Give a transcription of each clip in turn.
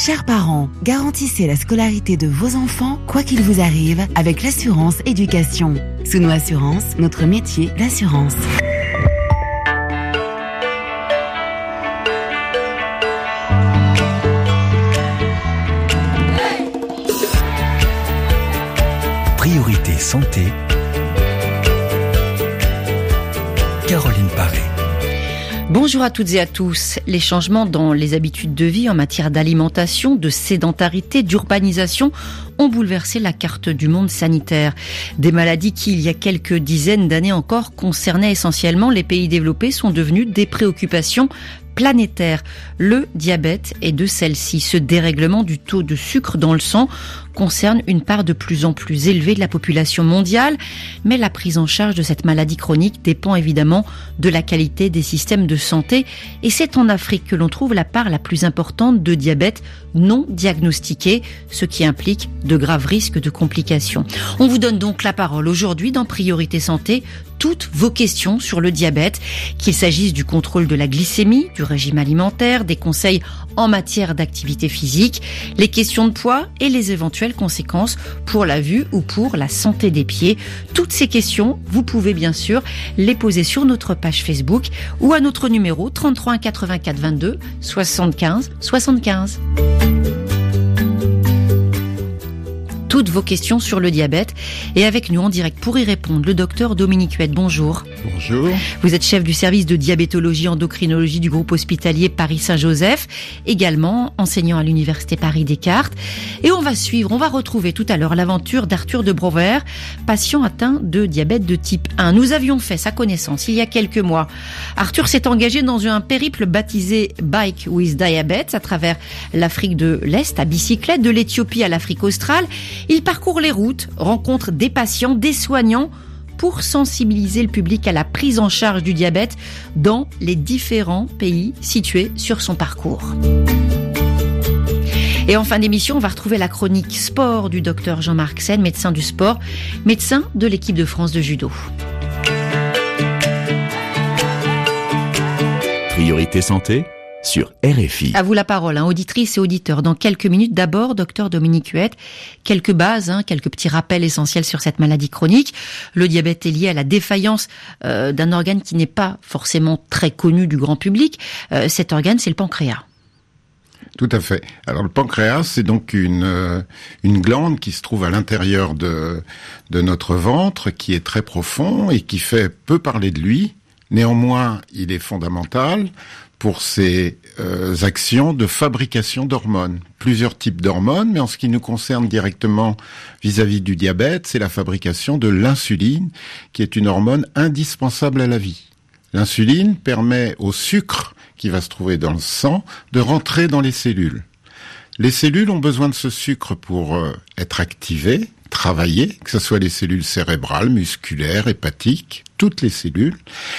Chers parents, garantissez la scolarité de vos enfants, quoi qu'il vous arrive, avec l'assurance éducation. Sous Assurance, notre métier, l'assurance. Priorité santé. Caroline Paré. Bonjour à toutes et à tous. Les changements dans les habitudes de vie en matière d'alimentation, de sédentarité, d'urbanisation ont bouleversé la carte du monde sanitaire. Des maladies qui, il y a quelques dizaines d'années encore, concernaient essentiellement les pays développés sont devenues des préoccupations planétaire. Le diabète est de celle-ci. Ce dérèglement du taux de sucre dans le sang concerne une part de plus en plus élevée de la population mondiale, mais la prise en charge de cette maladie chronique dépend évidemment de la qualité des systèmes de santé, et c'est en Afrique que l'on trouve la part la plus importante de diabète non diagnostiqué, ce qui implique de graves risques de complications. On vous donne donc la parole aujourd'hui dans Priorité Santé. Toutes vos questions sur le diabète, qu'il s'agisse du contrôle de la glycémie, du régime alimentaire, des conseils en matière d'activité physique, les questions de poids et les éventuelles conséquences pour la vue ou pour la santé des pieds. Toutes ces questions, vous pouvez bien sûr les poser sur notre page Facebook ou à notre numéro 33 84 22 75 75. Toutes vos questions sur le diabète. Et avec nous en direct pour y répondre, le docteur Dominique Huette. Bonjour. Bonjour. Vous êtes chef du service de diabétologie endocrinologie du groupe hospitalier Paris-Saint-Joseph, également enseignant à l'université Paris-Descartes. Et on va retrouver tout à l'heure l'aventure d'Arthur de Brouwer, patient atteint de diabète de type 1. Nous avions fait sa connaissance il y a quelques mois. Arthur s'est engagé dans un périple baptisé Bike with Diabetes à travers l'Afrique de l'Est à bicyclette, de l'Éthiopie à l'Afrique australe. Il parcourt les routes, rencontre des patients, des soignants pour sensibiliser le public à la prise en charge du diabète dans les différents pays situés sur son parcours. Et en fin d'émission, on va retrouver la chronique sport du docteur Jean-Marc Sen, médecin du sport, médecin de l'équipe de France de judo. Priorité santé sur RFI. À vous la parole, auditrices et auditeurs. Dans quelques minutes, d'abord, docteur Dominique Huette, quelques bases, quelques petits rappels essentiels sur cette maladie chronique. Le diabète est lié à la défaillance d'un organe qui n'est pas forcément très connu du grand public. Cet organe, c'est le pancréas. Tout à fait. Alors le pancréas, c'est donc une glande qui se trouve à l'intérieur de notre ventre, qui est très profond et qui fait peu parler de lui. Néanmoins, il est fondamental pour ses actions de fabrication d'hormones. Plusieurs types d'hormones, mais en ce qui nous concerne directement vis-à-vis du diabète, c'est la fabrication de l'insuline, qui est une hormone indispensable à la vie. L'insuline permet au sucre qui va se trouver dans le sang de rentrer dans les cellules. Les cellules ont besoin de ce sucre pour être activées, travailler, que ce soit les cellules cérébrales, musculaires, hépatiques, toutes les cellules.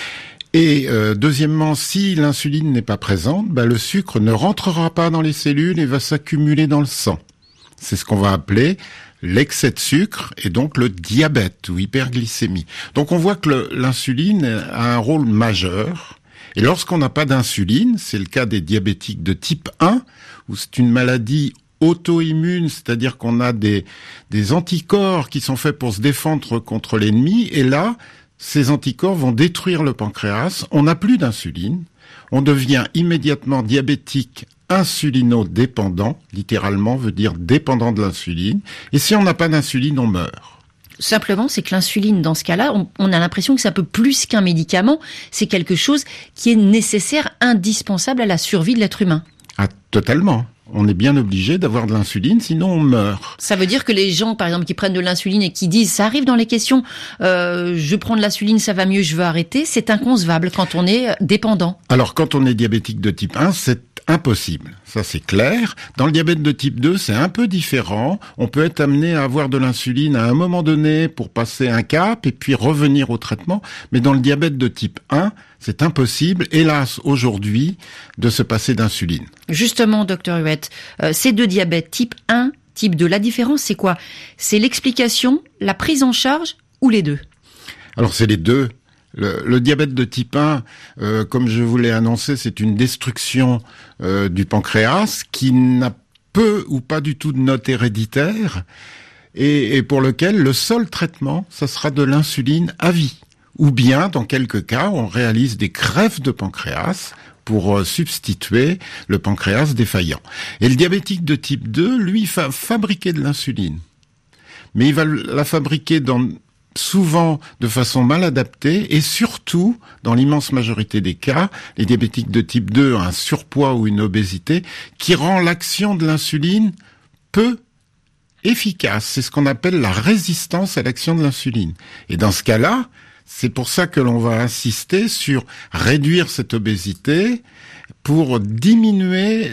Et deuxièmement, si l'insuline n'est pas présente, le sucre ne rentrera pas dans les cellules et va s'accumuler dans le sang. C'est ce qu'on va appeler l'excès de sucre et donc le diabète ou hyperglycémie. Donc on voit que l'insuline a un rôle majeur. Et lorsqu'on n'a pas d'insuline, c'est le cas des diabétiques de type 1, où c'est une maladie auto-immune, c'est-à-dire qu'on a des anticorps qui sont faits pour se défendre contre l'ennemi, et là, ces anticorps vont détruire le pancréas, on n'a plus d'insuline, on devient immédiatement diabétique insulinodépendant, littéralement veut dire dépendant de l'insuline, et si on n'a pas d'insuline, on meurt. Simplement, c'est que l'insuline, dans ce cas-là, on a l'impression que c'est un peu plus qu'un médicament, c'est quelque chose qui est nécessaire, indispensable à la survie de l'être humain. Ah, totalement. On est bien obligé d'avoir de l'insuline, sinon on meurt. Ça veut dire que les gens, par exemple, qui prennent de l'insuline et qui disent, ça arrive dans les questions, je prends de l'insuline, ça va mieux, je veux arrêter, c'est inconcevable quand on est dépendant. Alors, quand on est diabétique de type 1, c'est impossible. Ça, c'est clair. Dans le diabète de type 2, c'est un peu différent. On peut être amené à avoir de l'insuline à un moment donné pour passer un cap et puis revenir au traitement. Mais dans le diabète de type 1, c'est impossible, hélas, aujourd'hui, de se passer d'insuline. Justement, docteur Huette, ces deux diabètes, type 1, type 2, la différence, c'est quoi? C'est l'explication, la prise en charge ou les deux? Alors, c'est les deux. Le diabète de type 1, comme je vous l'ai annoncé, c'est une destruction du pancréas qui n'a peu ou pas du tout de note héréditaire et pour lequel le seul traitement, ça sera de l'insuline à vie. Ou bien, dans quelques cas, on réalise des greffes de pancréas pour substituer le pancréas défaillant. Et le diabétique de type 2, lui, va fabriquer de l'insuline. Mais il va la fabriquer souvent de façon mal adaptée et surtout, dans l'immense majorité des cas, les diabétiques de type 2 ont un surpoids ou une obésité qui rend l'action de l'insuline peu efficace. C'est ce qu'on appelle la résistance à l'action de l'insuline. Et dans ce cas-là, c'est pour ça que l'on va insister sur réduire cette obésité pour diminuer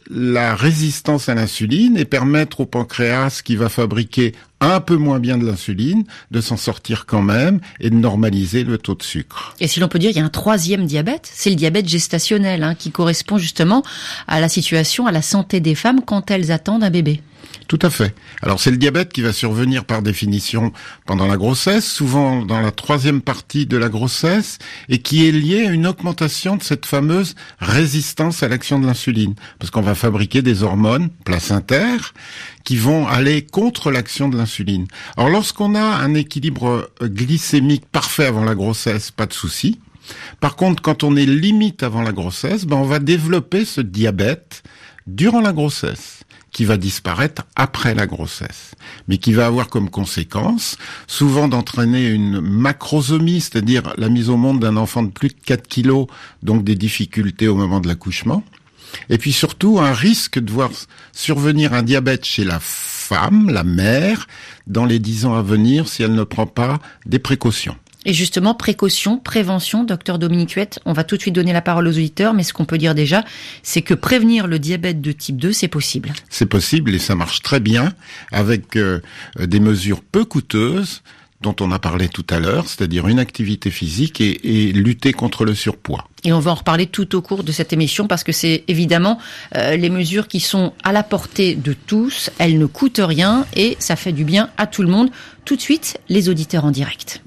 la résistance à l'insuline et permettre au pancréas qui va fabriquer un peu moins bien de l'insuline de s'en sortir quand même et de normaliser le taux de sucre. Et si l'on peut dire, il y a un troisième diabète, c'est le diabète gestationnel, qui correspond justement à la situation, à la santé des femmes quand elles attendent un bébé. Tout à fait. Alors c'est le diabète qui va survenir par définition pendant la grossesse, souvent dans la troisième partie de la grossesse, et qui est lié à une augmentation de cette fameuse résistance à l'action de l'insuline. Parce qu'on va fabriquer des hormones placentaires qui vont aller contre l'action de l'insuline. Alors lorsqu'on a un équilibre glycémique parfait avant la grossesse, pas de souci. Par contre, quand on est limite avant la grossesse, on va développer ce diabète durant la grossesse, qui va disparaître après la grossesse, mais qui va avoir comme conséquence souvent d'entraîner une macrosomie, c'est-à-dire la mise au monde d'un enfant de plus de 4 kilos, donc des difficultés au moment de l'accouchement, et puis surtout un risque de voir survenir un diabète chez la femme, la mère, dans les 10 ans à venir si elle ne prend pas des précautions. Et justement, précaution, prévention, docteur Dominique Huette, on va tout de suite donner la parole aux auditeurs, mais ce qu'on peut dire déjà, c'est que prévenir le diabète de type 2, c'est possible. C'est possible et ça marche très bien avec des mesures peu coûteuses dont on a parlé tout à l'heure, c'est-à-dire une activité physique et lutter contre le surpoids. Et on va en reparler tout au cours de cette émission parce que c'est évidemment les mesures qui sont à la portée de tous, elles ne coûtent rien et ça fait du bien à tout le monde. Tout de suite, les auditeurs en direct.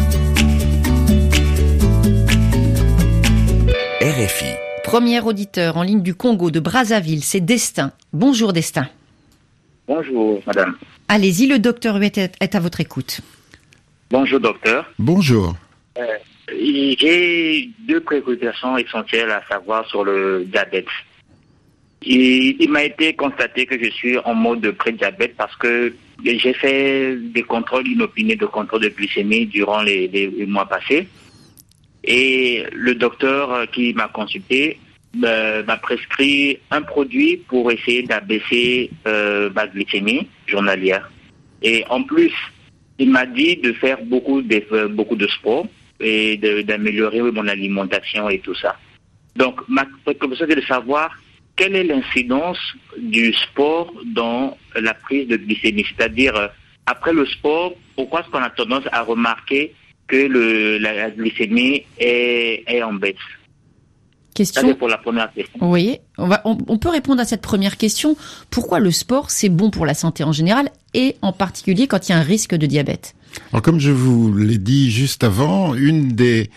RFI. Premier auditeur en ligne du Congo, de Brazzaville, c'est Destin. Bonjour Destin. Bonjour madame. Allez-y, le docteur Huette est à votre écoute. Bonjour docteur. Bonjour. J'ai 2 préoccupations essentielles à savoir sur le diabète. Il m'a été constaté que je suis en mode de pré-diabète parce que j'ai fait des contrôles inopinés de contrôle de glycémie durant les mois passés. Et le docteur qui m'a consulté m'a prescrit un produit pour essayer d'abaisser ma glycémie journalière. Et en plus, il m'a dit de faire beaucoup de sport et d'améliorer mon alimentation et tout ça. Donc, ma préoccupation est de savoir quelle est l'incidence du sport dans la prise de glycémie. C'est-à-dire, après le sport, pourquoi est-ce qu'on a tendance à remarquer que la glycémie est en baisse? Question. Ça, c'est pour la première question. Oui, on peut répondre à cette première question. Pourquoi le sport, c'est bon pour la santé en général et en particulier quand il y a un risque de diabète? Alors, comme je vous l'ai dit juste avant, une des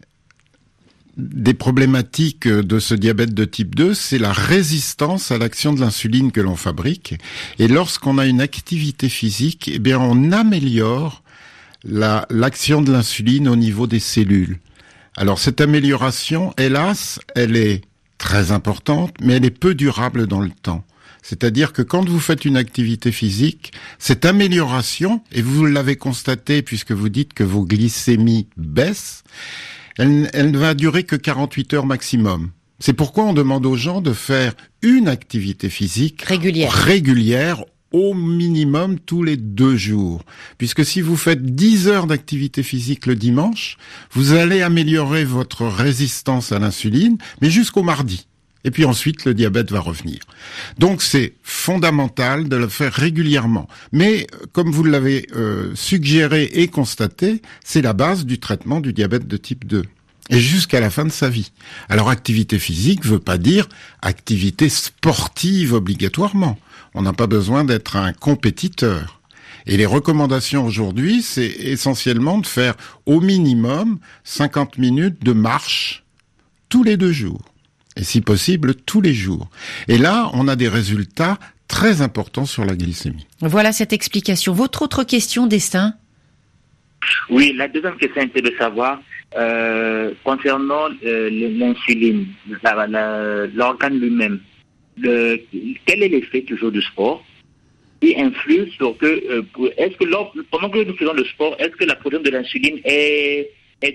problématiques de ce diabète de type 2, c'est la résistance à l'action de l'insuline que l'on fabrique. Et lorsqu'on a une activité physique, eh bien, on améliore l'action de l'insuline au niveau des cellules. Alors cette amélioration, hélas, elle est très importante, mais elle est peu durable dans le temps. C'est-à-dire que quand vous faites une activité physique, cette amélioration, et vous l'avez constaté puisque vous dites que vos glycémies baissent, elle ne va durer que 48 heures maximum. C'est pourquoi on demande aux gens de faire une activité physique régulière au minimum tous les 2 jours. Puisque si vous faites 10 heures d'activité physique le dimanche, vous allez améliorer votre résistance à l'insuline, mais jusqu'au mardi. Et puis ensuite, le diabète va revenir. Donc c'est fondamental de le faire régulièrement. Mais comme vous l'avez suggéré et constaté, c'est la base du traitement du diabète de type 2. Et jusqu'à la fin de sa vie. Alors activité physique veut pas dire activité sportive obligatoirement. On n'a pas besoin d'être un compétiteur. Et les recommandations aujourd'hui, c'est essentiellement de faire au minimum 50 minutes de marche tous les 2 jours. Et si possible, tous les jours. Et là, on a des résultats très important sur la glycémie. Voilà cette explication. Votre autre question, Destin? Oui, la deuxième question était de savoir, concernant l'insuline, l'organe lui-même, quel est l'effet toujours du sport qui influe sur que, est-ce que pendant que nous faisons le sport, est-ce que la production de l'insuline est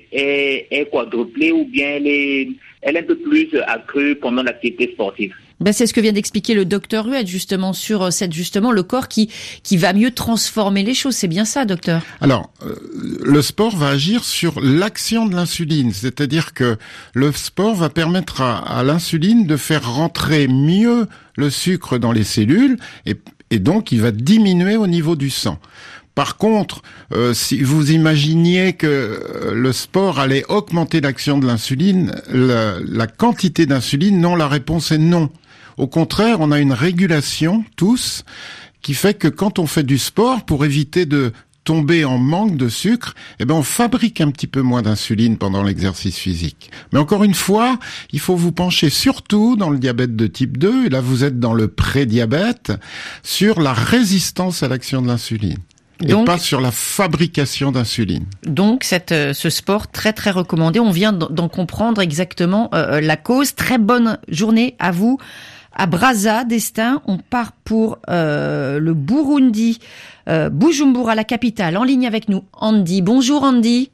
quadruplée ou bien elle est un peu plus accrue pendant l'activité sportive? C'est ce que vient d'expliquer le docteur Huet, justement, sur le corps qui va mieux transformer les choses. C'est bien ça, docteur? Alors, le sport va agir sur l'action de l'insuline, c'est-à-dire que le sport va permettre à l'insuline de faire rentrer mieux le sucre dans les cellules et donc il va diminuer au niveau du sang. Par contre, si vous imaginiez que le sport allait augmenter l'action de l'insuline, la quantité d'insuline, non, la réponse est non. Au contraire, on a une régulation, tous, qui fait que quand on fait du sport, pour éviter de tomber en manque de sucre, on fabrique un petit peu moins d'insuline pendant l'exercice physique. Mais encore une fois, il faut vous pencher surtout dans le diabète de type 2, et là vous êtes dans le prédiabète, sur la résistance à l'action de l'insuline. Donc, et pas sur la fabrication d'insuline. Donc, ce sport très très recommandé. On vient d'en comprendre exactement la cause. Très bonne journée à vous. À Brazza, Destin, on part pour le Burundi, Bujumbura, la capitale. En ligne avec nous, Andy. Bonjour Andy.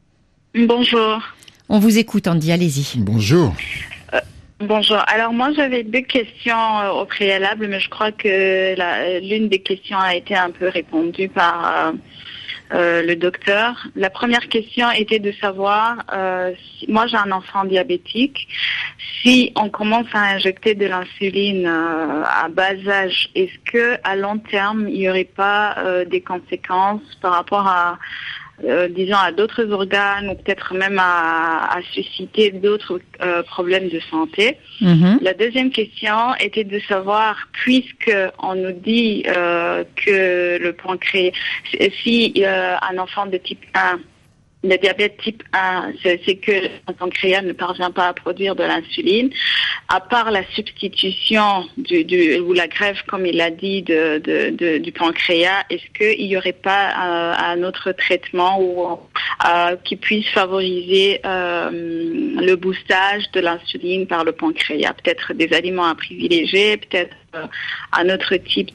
Bonjour. On vous écoute Andy, allez-y. Bonjour. Bonjour. Alors moi j'avais 2 questions au préalable, mais je crois que l'une des questions a été un peu répondue par le docteur. La première question était de savoir, moi j'ai un enfant diabétique, si on commence à injecter de l'insuline à bas âge, est-ce que à long terme il n'y aurait pas des conséquences par rapport à disons à d'autres organes ou peut-être même à susciter d'autres problèmes de santé. La deuxième question était de savoir, puisque on nous dit que le pancréas, si un enfant de type 1, le diabète type 1, c'est que le pancréas ne parvient pas à produire de l'insuline. À part la substitution ou la greffe, comme il a dit, du pancréas, est-ce qu'il n'y aurait pas un autre traitement qui puisse favoriser le boostage de l'insuline par le pancréas? Peut-être des aliments à privilégier, peut-être un autre type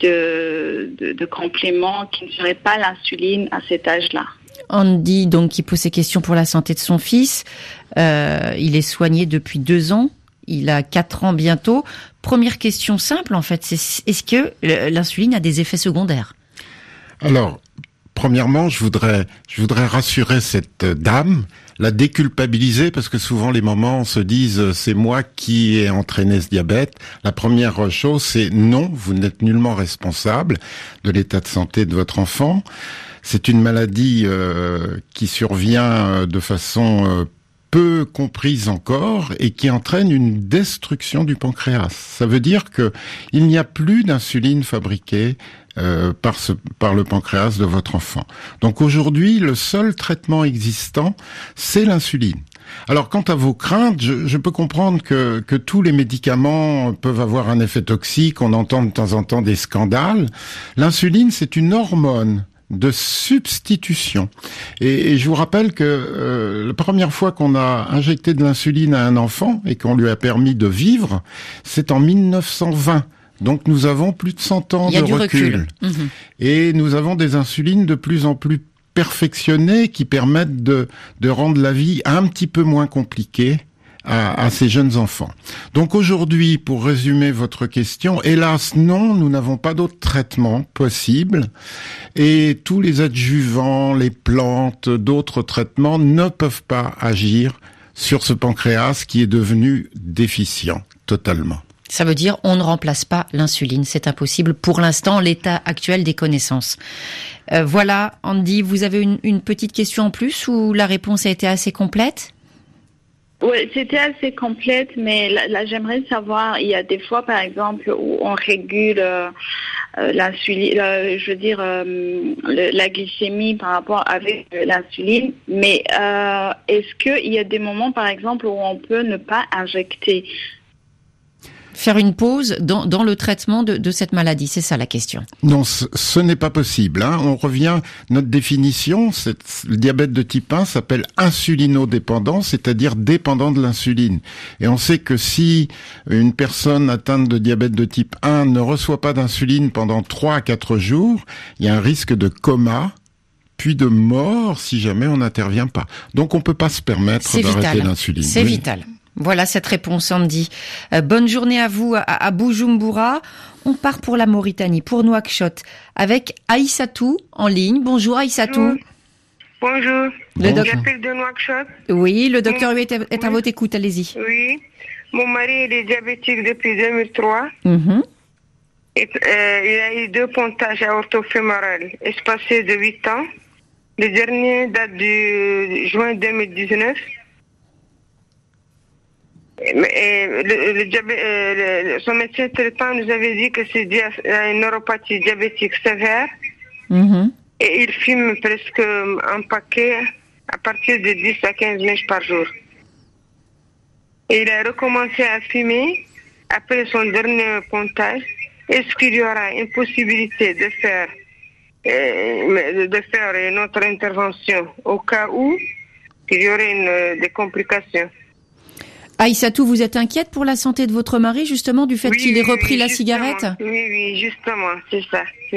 de complément qui ne serait pas l'insuline à cet âge-là. Andy, donc, qui pose ses questions pour la santé de son fils. Il est soigné depuis 2 ans. Il a 4 ans bientôt. Première question simple, en fait, c'est est-ce que l'insuline a des effets secondaires? Alors, premièrement, je voudrais rassurer cette dame, la déculpabiliser, parce que souvent les mamans se disent c'est moi qui ai entraîné ce diabète. La première chose, c'est non, vous n'êtes nullement responsable de l'état de santé de votre enfant. C'est une maladie qui survient de façon peu comprise encore et qui entraîne une destruction du pancréas. Ça veut dire que il n'y a plus d'insuline fabriquée par le pancréas de votre enfant. Donc aujourd'hui, le seul traitement existant, c'est l'insuline. Alors, quant à vos craintes, je peux comprendre que tous les médicaments peuvent avoir un effet toxique. On entend de temps en temps des scandales. L'insuline, c'est une hormone de substitution. Et je vous rappelle que la première fois qu'on a injecté de l'insuline à un enfant et qu'on lui a permis de vivre, c'est en 1920. Donc nous avons plus de 100 ans de recul. Et nous avons des insulines de plus en plus perfectionnées qui permettent de rendre la vie un petit peu moins compliquée à ces jeunes enfants. Donc aujourd'hui, pour résumer votre question, hélas non, nous n'avons pas d'autre traitement possible et tous les adjuvants, les plantes, d'autres traitements ne peuvent pas agir sur ce pancréas qui est devenu déficient totalement. Ça veut dire on ne remplace pas l'insuline, c'est impossible pour l'instant, l'état actuel des connaissances. Voilà, Andy, vous avez une petite question en plus ou la réponse a été assez complète ? Oui, c'était assez complète, mais là j'aimerais savoir, il y a des fois par exemple où on régule l'insuline, la glycémie par rapport avec l'insuline, mais est-ce qu'il y a des moments par exemple où on peut ne pas injecter ? Faire une pause dans le traitement de cette maladie, c'est ça la question. Non, ce n'est pas possible. On revient, notre définition, le diabète de type 1 s'appelle insulinodépendant, c'est-à-dire dépendant de l'insuline. Et on sait que si une personne atteinte de diabète de type 1 ne reçoit pas d'insuline pendant 3 à 4 jours, il y a un risque de coma, puis de mort si jamais on n'intervient pas. Donc on peut pas se permettre d'arrêter l'insuline. C'est vital. Voilà cette réponse, Andy. Bonne journée à vous à Bujumbura. On part pour la Mauritanie, pour Nouakchott, avec Aïssatou en ligne. Bonjour Aïssatou. Bonjour. J'appelle de Nouakchott. Oui, le docteur Huet est à votre écoute, allez-y. Oui. Mon mari il est diabétique depuis 2003. Et, il a eu 2 pontages aortofémorales espacés de 8 ans. Le dernier date du juin 2019. Son médecin traitant nous avait dit que c'est dû à une neuropathie diabétique sévère. Et il fume presque un paquet à partir de 10 à 15 mèches par jour. Et il a recommencé à fumer après son dernier pontage. Est-ce qu'il y aura une possibilité de faire une autre intervention au cas où il y aurait des complications? Aïssatou, vous êtes inquiète pour la santé de votre mari, justement, du fait qu'il ait repris la cigarette? Oui, justement, c'est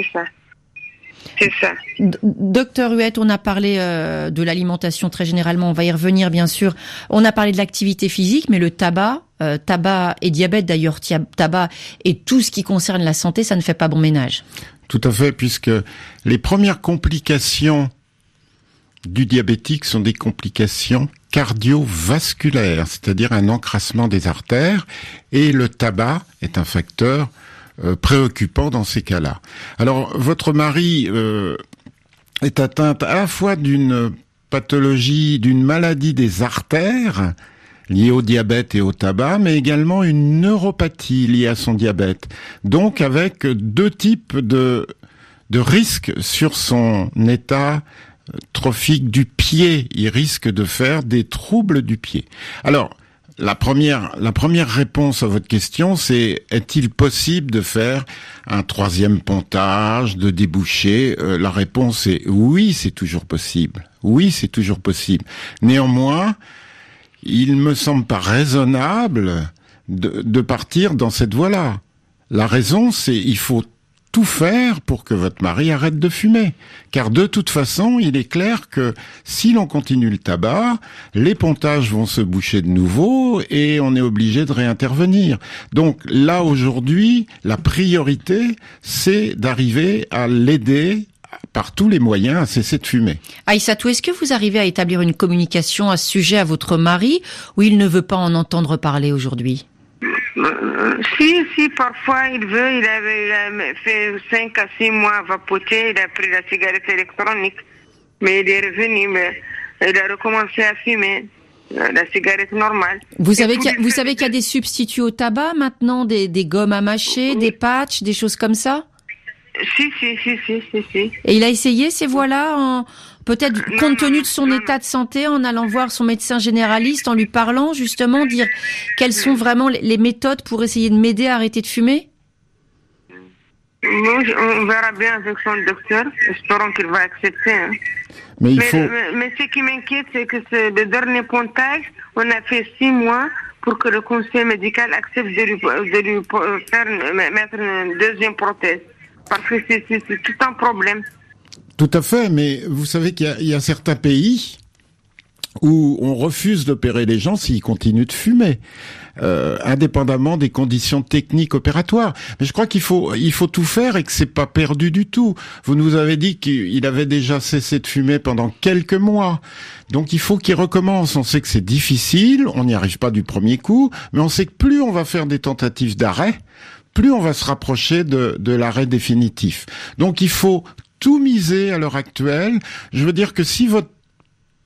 ça. Docteur Huet, on a parlé de l'alimentation très généralement, on va y revenir bien sûr. On a parlé de l'activité physique, mais le tabac et diabète d'ailleurs, tabac et tout ce qui concerne la santé, ça ne fait pas bon ménage. Tout à fait, puisque les premières complications du diabétique sont des complications cardiovasculaires, c'est-à-dire un encrassement des artères, et le tabac est un facteur préoccupant dans ces cas-là. Alors, votre mari est atteint à la fois d'une pathologie, d'une maladie des artères liée au diabète et au tabac, mais également une neuropathie liée à son diabète. Donc, avec 2 types de risques sur son état trophique du pied. Il risque de faire des troubles du pied. Alors, la première réponse à votre question, c'est est-il possible de faire un 3e pontage, de déboucher? La réponse est oui, c'est toujours possible. Oui, c'est toujours possible. Néanmoins, il me semble pas raisonnable de partir dans cette voie-là. La raison, c'est il faut tout faire pour que votre mari arrête de fumer. Car de toute façon, il est clair que si l'on continue le tabac, les pontages vont se boucher de nouveau et on est obligé de réintervenir. Donc là, aujourd'hui, la priorité, c'est d'arriver à l'aider par tous les moyens à cesser de fumer. Aïssatou, est-ce que vous arrivez à établir une communication à ce sujet à votre mari ou il ne veut pas en entendre parler aujourd'hui ? Si, parfois il veut, il a fait 5 à 6 mois vapoter, il a pris la cigarette électronique, mais il est revenu, mais il a recommencé à fumer la cigarette normale. Vous savez qu'il y a des substituts au tabac maintenant, des gommes à mâcher, des patchs, des choses comme ça? Si. Et il a essayé ces voies-là, peut-être compte tenu de son état de santé, en allant voir son médecin généraliste, en lui parlant justement, dire quelles sont vraiment les méthodes pour essayer de m'aider à arrêter de fumer? Non, on verra bien avec son docteur. Espérons qu'il va accepter. Hein. Mais ce qui m'inquiète, c'est que le dernier pontage, on a fait 6 mois pour que le conseil médical accepte de lui mettre une 2e prothèse. Parce que c'est tout un problème. Tout à fait, mais vous savez qu'il y a certains pays où on refuse d'opérer les gens s'ils continuent de fumer, indépendamment des conditions techniques opératoires. Mais je crois qu'il faut tout faire et que c'est pas perdu du tout. Vous nous avez dit qu'il avait déjà cessé de fumer pendant quelques mois. Donc il faut qu'il recommence. On sait que c'est difficile, on n'y arrive pas du premier coup, mais on sait que plus on va faire des tentatives d'arrêt, plus on va se rapprocher de l'arrêt définitif. Donc il faut tout miser à l'heure actuelle. Je veux dire que si votre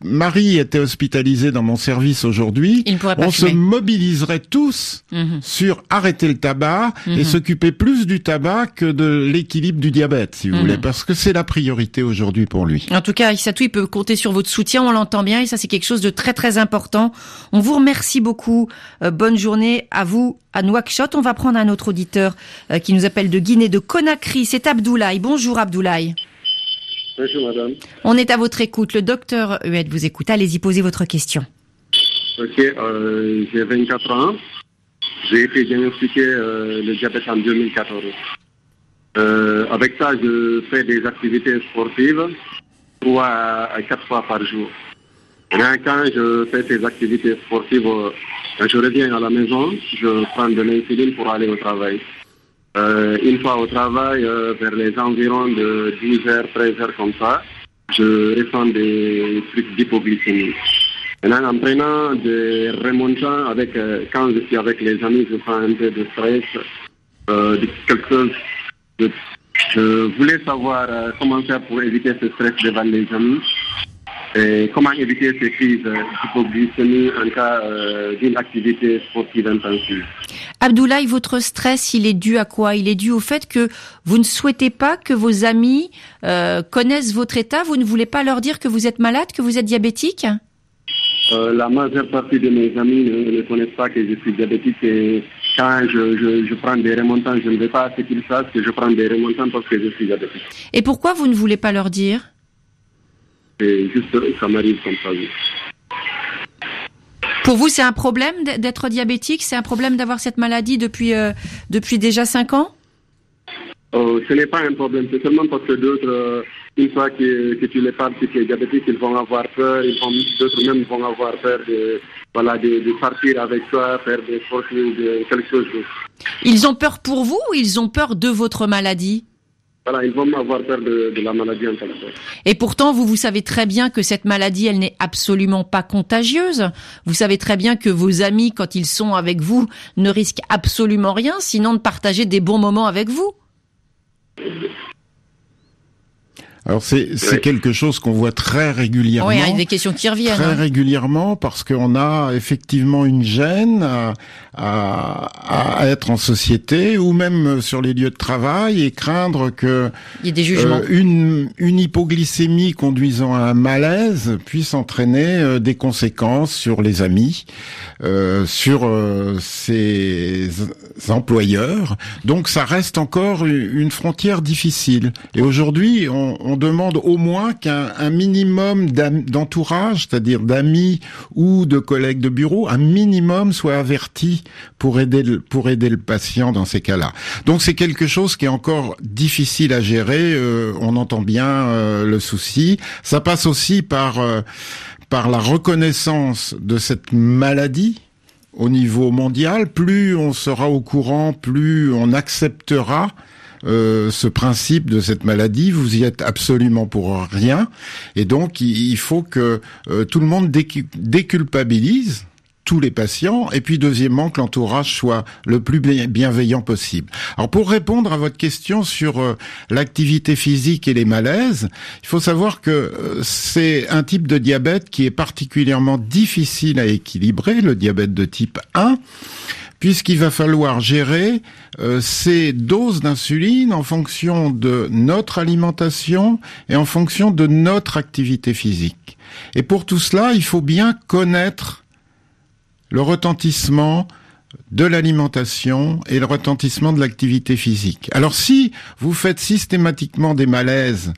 mari était hospitalisé dans mon service aujourd'hui, on se mobiliserait tous sur arrêter le tabac et s'occuper plus du tabac que de l'équilibre du diabète, si vous voulez, parce que c'est la priorité aujourd'hui pour lui. En tout cas, Aïssatou, il peut compter sur votre soutien, on l'entend bien, et ça c'est quelque chose de très très important. On vous remercie beaucoup. Bonne journée à vous, à Nouakchott. On va prendre un autre auditeur qui nous appelle de Guinée, de Conakry. C'est Abdoulaye. Bonjour Abdoulaye. Bonjour madame. On est à votre écoute. Le docteur Huet vous écoute. Allez-y, posez votre question. Ok, j'ai 24 ans. J'ai été diagnostiqué le diabète en 2014. Avec ça, je fais des activités sportives 3 à 4 fois par jour. Et quand je fais ces activités sportives, je reviens à la maison, je prends de l'insuline pour aller au travail. Une fois au travail, vers les environs de 12h, 13h comme ça, je ressens des trucs d'hypoglycémie. Maintenant, en prenant des remontants, quand je suis avec les amis, je prends un peu de stress, quelque chose. Je voulais savoir comment faire pour éviter ce stress devant les amis et comment éviter ces crises d'hypoglycémie en cas d'une activité sportive intensive. Abdoulaye, votre stress, il est dû à quoi? Il est dû au fait que vous ne souhaitez pas que vos amis connaissent votre état? Vous ne voulez pas leur dire que vous êtes malade, que vous êtes diabétique? La majeure partie de mes amis ne connaissent pas que je suis diabétique et quand je prends des remontants, je ne veux pas qu'ils sachent que je prends des remontants parce que je suis diabétique. Et pourquoi vous ne voulez pas leur dire? Et juste, ça m'arrive comme ça, oui. Pour vous, c'est un problème d'être diabétique? C'est un problème d'avoir cette maladie depuis déjà 5 ans? Ce n'est pas un problème, c'est seulement parce que d'autres, une fois que tu les parles, que tu es diabétique, ils vont avoir peur, d'autres même vont avoir peur de partir avec toi, faire des fortunes, quelque chose. Ils ont peur pour vous ou ils ont peur de votre maladie? Voilà, ils vont avoir peur de la maladie en tant que telle. Et pourtant, vous savez très bien que cette maladie, elle n'est absolument pas contagieuse. Vous savez très bien que vos amis, quand ils sont avec vous, ne risquent absolument rien, sinon de partager des bons moments avec vous. Alors c'est quelque chose qu'on voit très régulièrement. Oui, il y a des questions qui reviennent. Très régulièrement parce qu'on a effectivement une gêne à être en société ou même sur les lieux de travail et craindre que il y ait des jugements. Une hypoglycémie conduisant à un malaise puisse entraîner des conséquences sur les amis, sur ses employeurs. Donc ça reste encore une frontière difficile. Et aujourd'hui, on demande au moins qu'un minimum d'entourage, c'est-à-dire d'amis ou de collègues de bureau, un minimum soit averti pour aider le patient dans ces cas-là. Donc c'est quelque chose qui est encore difficile à gérer. On entend bien le souci. Ça passe aussi par la reconnaissance de cette maladie au niveau mondial. Plus on sera au courant, plus on acceptera ce principe de cette maladie. Vous y êtes absolument pour rien, et donc il faut que tout le monde déculpabilise tous les patients, et puis deuxièmement que l'entourage soit le plus bienveillant possible. Alors pour répondre à votre question sur l'activité physique et les malaises, il faut savoir que c'est un type de diabète qui est particulièrement difficile à équilibrer, le diabète de type 1, puisqu'il va falloir gérer ces doses d'insuline en fonction de notre alimentation et en fonction de notre activité physique. Et pour tout cela, il faut bien connaître le retentissement de l'alimentation et le retentissement de l'activité physique. Alors si vous faites systématiquement des malaises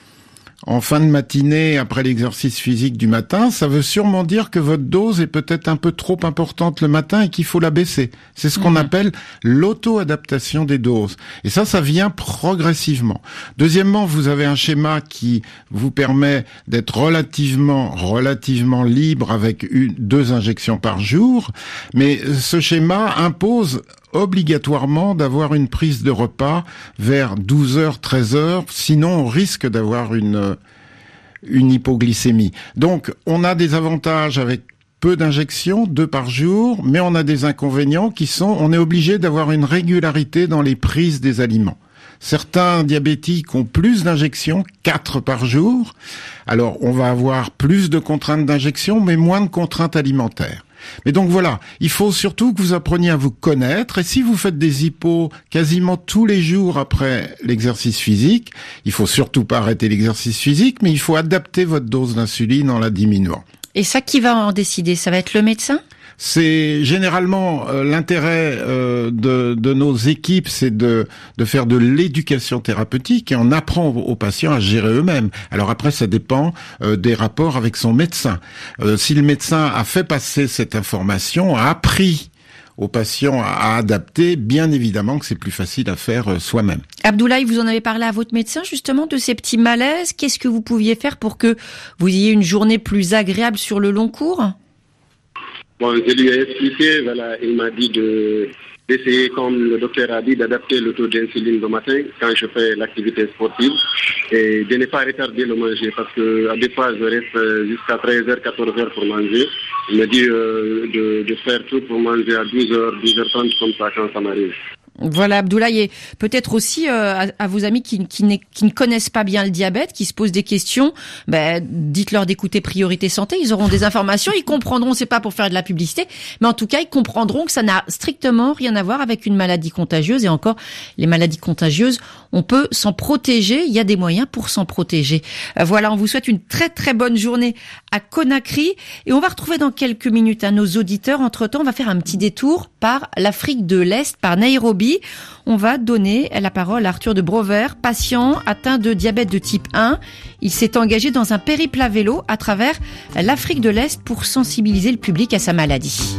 en fin de matinée après l'exercice physique du matin, ça veut sûrement dire que votre dose est peut-être un peu trop importante le matin et qu'il faut la baisser. C'est ce qu'on appelle l'auto-adaptation des doses. Et ça vient progressivement. Deuxièmement, vous avez un schéma qui vous permet d'être relativement libre avec 2 injections par jour, mais ce schéma impose obligatoirement d'avoir une prise de repas vers 12h, 13h, sinon on risque d'avoir une hypoglycémie. Donc on a des avantages avec peu d'injections, 2 par jour, mais on a des inconvénients qui sont, on est obligé d'avoir une régularité dans les prises des aliments. Certains diabétiques ont plus d'injections, 4 par jour. Alors, on va avoir plus de contraintes d'injection, mais moins de contraintes alimentaires. Mais donc voilà, il faut surtout que vous appreniez à vous connaître, et si vous faites des hypos quasiment tous les jours après l'exercice physique, il faut surtout pas arrêter l'exercice physique, mais il faut adapter votre dose d'insuline en la diminuant. Et ça, qui va en décider? Ça va être le médecin? C'est généralement l'intérêt de nos équipes, c'est de faire de l'éducation thérapeutique, et on apprend aux patients à gérer eux-mêmes. Alors après, ça dépend des rapports avec son médecin. Si le médecin a fait passer cette information, a appris aux patients à adapter, bien évidemment que c'est plus facile à faire soi-même. Abdoulaye, vous en avez parlé à votre médecin justement de ces petits malaises. Qu'est-ce que vous pouviez faire pour que vous ayez une journée plus agréable sur le long cours? Bon, je lui ai expliqué, voilà, il m'a dit d'essayer, comme le docteur a dit, d'adapter le taux d'insuline le matin quand je fais l'activité sportive et de ne pas retarder le manger parce que à des fois je reste jusqu'à 13h, 14h pour manger. Il m'a dit de faire tout pour manger à 12h, 12h30 comme ça quand ça m'arrive. Voilà, Abdoulaye, et peut-être aussi à vos amis qui ne connaissent pas bien le diabète, qui se posent des questions, dites-leur d'écouter Priorité Santé, ils auront des informations, ils comprendront, c'est pas pour faire de la publicité, mais en tout cas, ils comprendront que ça n'a strictement rien à voir avec une maladie contagieuse, et encore, les maladies contagieuses, on peut s'en protéger, il y a des moyens pour s'en protéger. Voilà, on vous souhaite une très très bonne journée à Conakry, et on va retrouver dans quelques minutes à nos auditeurs. Entre-temps, on va faire un petit détour par l'Afrique de l'Est, par Nairobi. On va donner la parole à Arthur de Brovert, patient atteint de diabète de type 1. Il s'est engagé dans un périple à vélo à travers l'Afrique de l'Est pour sensibiliser le public à sa maladie.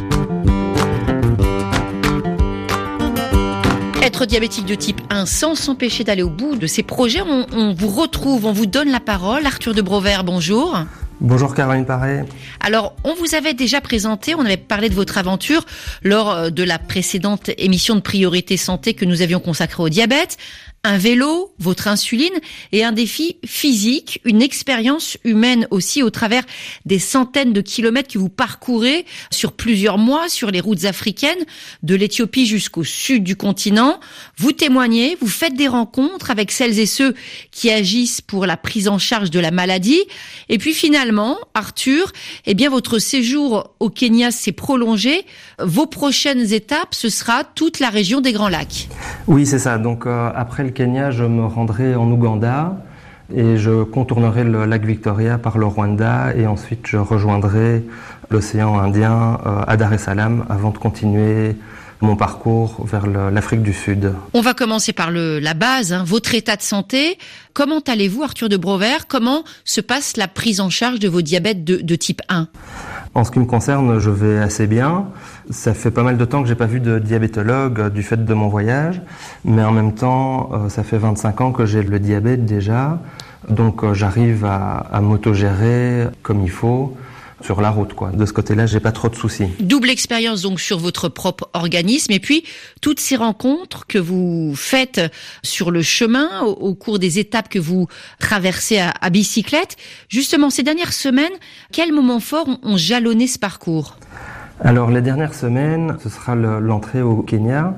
Être diabétique de type 1 sans s'empêcher d'aller au bout de ses projets, on vous retrouve, on vous donne la parole. Arthur de Brovert, bonjour. Bonjour Caroline Paré. Alors, on vous avait déjà présenté, on avait parlé de votre aventure lors de la précédente émission de Priorité Santé que nous avions consacrée au diabète. Un vélo, votre insuline et un défi physique, une expérience humaine aussi au travers des centaines de kilomètres que vous parcourez sur plusieurs mois sur les routes africaines, de l'Éthiopie jusqu'au sud du continent. Vous témoignez, vous faites des rencontres avec celles et ceux qui agissent pour la prise en charge de la maladie. Et puis finalement, Arthur, votre séjour au Kenya s'est prolongé. Vos prochaines étapes, ce sera toute la région des Grands Lacs. Oui, c'est ça. Donc après le Kenya, je me rendrai en Ouganda et je contournerai le lac Victoria par le Rwanda et ensuite je rejoindrai l'océan Indien à Dar es Salaam avant de continuer mon parcours vers l'Afrique du Sud. On va commencer par la base, votre état de santé. Comment allez-vous, Arthur de Brovert? Comment se passe la prise en charge de vos diabètes de type 1? En ce qui me concerne, je vais assez bien. Ça fait pas mal de temps que j'ai pas vu de diabétologue du fait de mon voyage, mais en même temps, ça fait 25 ans que j'ai le diabète déjà, donc j'arrive à m'autogérer comme il faut sur la route, quoi. De ce côté-là, j'ai pas trop de soucis. Double expérience donc sur votre propre organisme et puis toutes ces rencontres que vous faites sur le chemin au cours des étapes que vous traversez à bicyclette. Justement, ces dernières semaines, quels moments forts ont jalonné ce parcours? Alors, les dernières semaines, ce sera l'entrée au Kenya.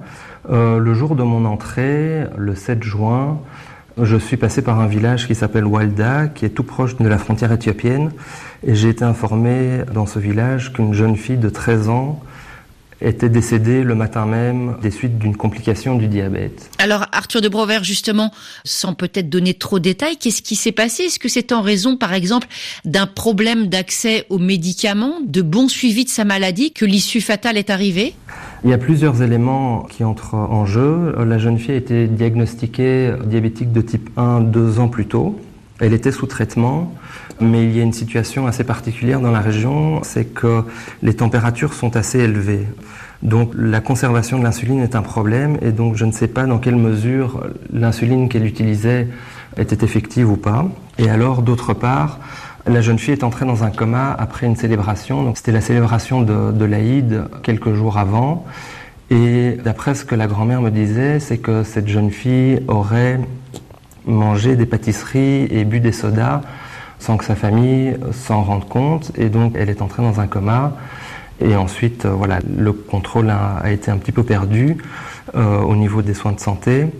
Le jour de mon entrée, le 7 juin, je suis passé par un village qui s'appelle Walda, qui est tout proche de la frontière éthiopienne. Et j'ai été informé dans ce village qu'une jeune fille de 13 ans était décédée le matin même des suites d'une complication du diabète. Alors Arthur de Brovert, justement, sans peut-être donner trop de détails, qu'est-ce qui s'est passé? Est-ce que c'est en raison, par exemple, d'un problème d'accès aux médicaments, de bon suivi de sa maladie, que l'issue fatale est arrivée? Il y a plusieurs éléments qui entrent en jeu. La jeune fille a été diagnostiquée diabétique de type 1 2 ans plus tôt. Elle était sous traitement, mais il y a une situation assez particulière dans la région, c'est que les températures sont assez élevées. Donc la conservation de l'insuline est un problème et donc je ne sais pas dans quelle mesure l'insuline qu'elle utilisait était effective ou pas. Et alors d'autre part, la jeune fille est entrée dans un coma après une célébration. Donc c'était la célébration de l'Aïd quelques jours avant. Et d'après ce que la grand-mère me disait, c'est que cette jeune fille aurait mangé des pâtisseries et bu des sodas sans que sa famille s'en rende compte. Et donc elle est entrée dans un coma. Et ensuite, le contrôle a été un petit peu perdu au niveau des soins de santé.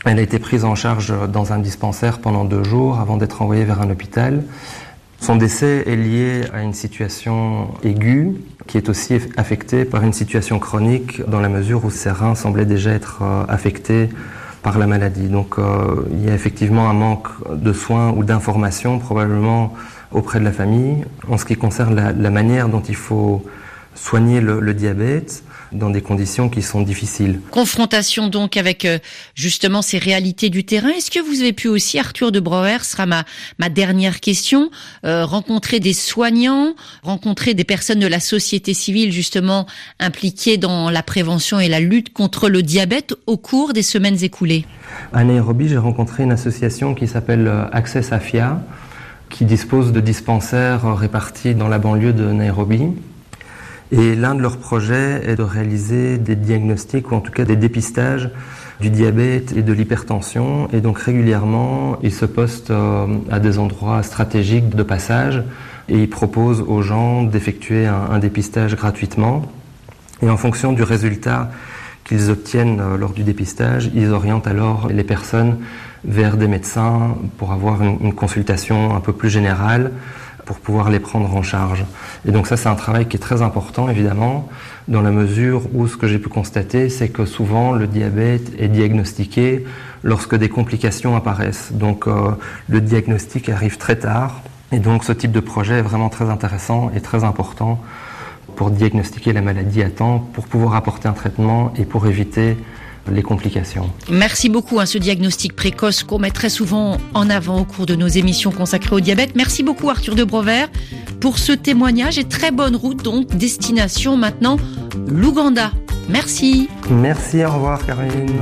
Elle a été prise en charge dans un dispensaire pendant 2 jours avant d'être envoyée vers un hôpital. Son décès est lié à une situation aiguë qui est aussi affectée par une situation chronique dans la mesure où ses reins semblaient déjà être affectés par la maladie. Donc il y a effectivement un manque de soins ou d'informations probablement auprès de la famille en ce qui concerne la manière dont il faut soigner le diabète dans des conditions qui sont difficiles. Confrontation donc avec justement ces réalités du terrain. Est-ce que vous avez pu aussi, Arthur de Brouwer, ce sera ma dernière question, rencontrer des soignants, rencontrer des personnes de la société civile justement impliquées dans la prévention et la lutte contre le diabète au cours des semaines écoulées? À Nairobi, j'ai rencontré une association qui s'appelle Access Afia, qui dispose de dispensaires répartis dans la banlieue de Nairobi. Et l'un de leurs projets est de réaliser des diagnostics, ou en tout cas des dépistages du diabète et de l'hypertension. Et donc régulièrement, ils se postent à des endroits stratégiques de passage et ils proposent aux gens d'effectuer un dépistage gratuitement. Et en fonction du résultat qu'ils obtiennent lors du dépistage, ils orientent alors les personnes vers des médecins pour avoir une consultation un peu plus générale, pour pouvoir les prendre en charge. Et donc ça, c'est un travail qui est très important, évidemment, dans la mesure où ce que j'ai pu constater, c'est que souvent le diabète est diagnostiqué lorsque des complications apparaissent. Donc le diagnostic arrive très tard. Et donc ce type de projet est vraiment très intéressant et très important pour diagnostiquer la maladie à temps, pour pouvoir apporter un traitement et pour éviter les complications. Merci beaucoup ce diagnostic précoce qu'on met très souvent en avant au cours de nos émissions consacrées au diabète. Merci beaucoup Arthur de Brouwer pour ce témoignage et très bonne route donc, destination maintenant l'Ouganda. Merci. Merci, au revoir Caroline.